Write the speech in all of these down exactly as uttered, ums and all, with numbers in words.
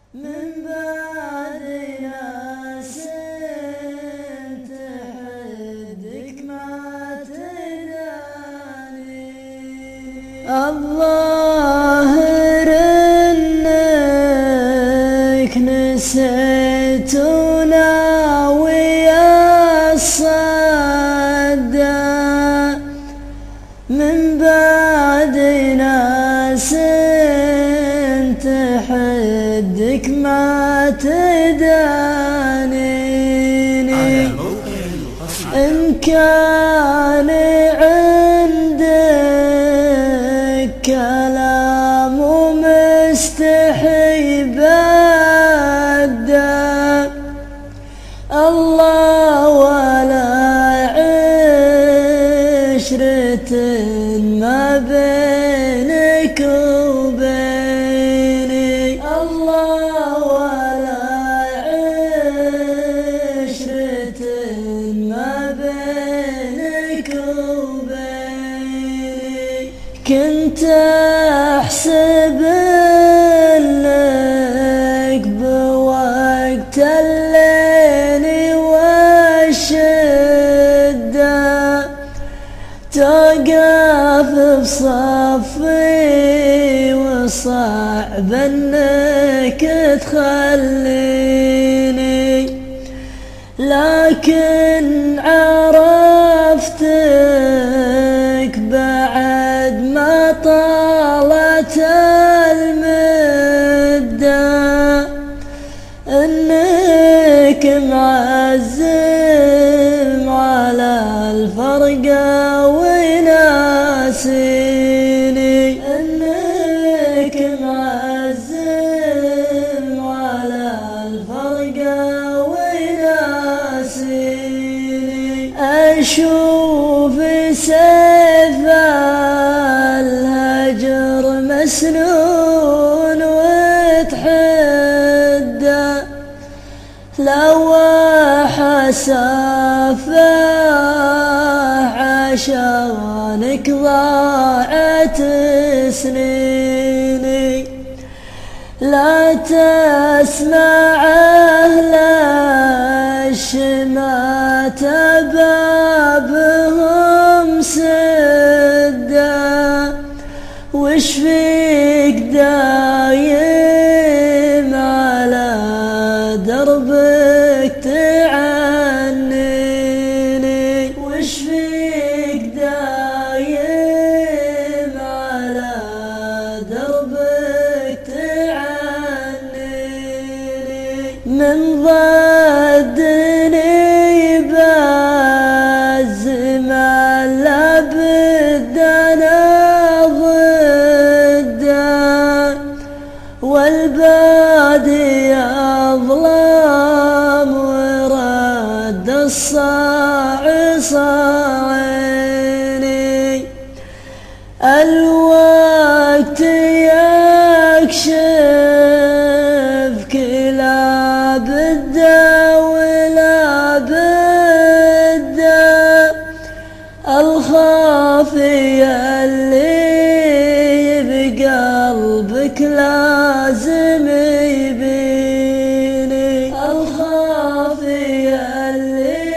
من بعد ناس تحدك ما تداني الظاهر انك نسيتنا ويا الصدى من بعد ناس تحدك ما تدانيني إن كان عندك كلام مستحي بدا الله ولا عشرة ما بينك وبيني الله ولا عشرة ما بينك وبيني كنت أحسب لك بوقت الليل والشدة توقف بصفي وصعب انك تخليني لكن عرفتك بعد ما طالت المدة انك معزم على الفرقة وناسيني انك معزم على الفرقة وناسيني اشوف سيف الهجر مسنون وتحدى لو حسافه عشانك ضاعت سنيني لا تسمع أهل الشمات بابهم سدا وش فيك دايم على دربك تعنيني وش فيك دايم على دربك تعنيني من ضدني بالزمان لابد انا ضده والبادي أظلام ورد الصاع صاعيني الوقت يكشف كلا بدا ولا بدا الخافي اللي بقلبك لازم يبيني الخافي اللي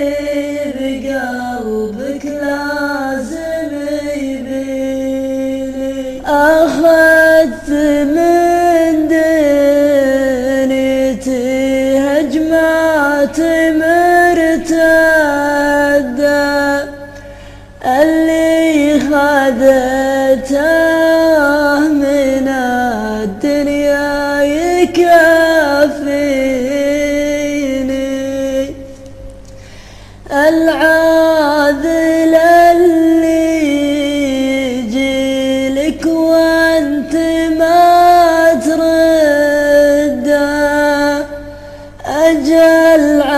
بقلبك لازم يبيني أخذت من دنيتي هجمات مرتدة اللي خذته من الدنيا يكفيني العاذل اللي يجيلك وانت ما ترده أجل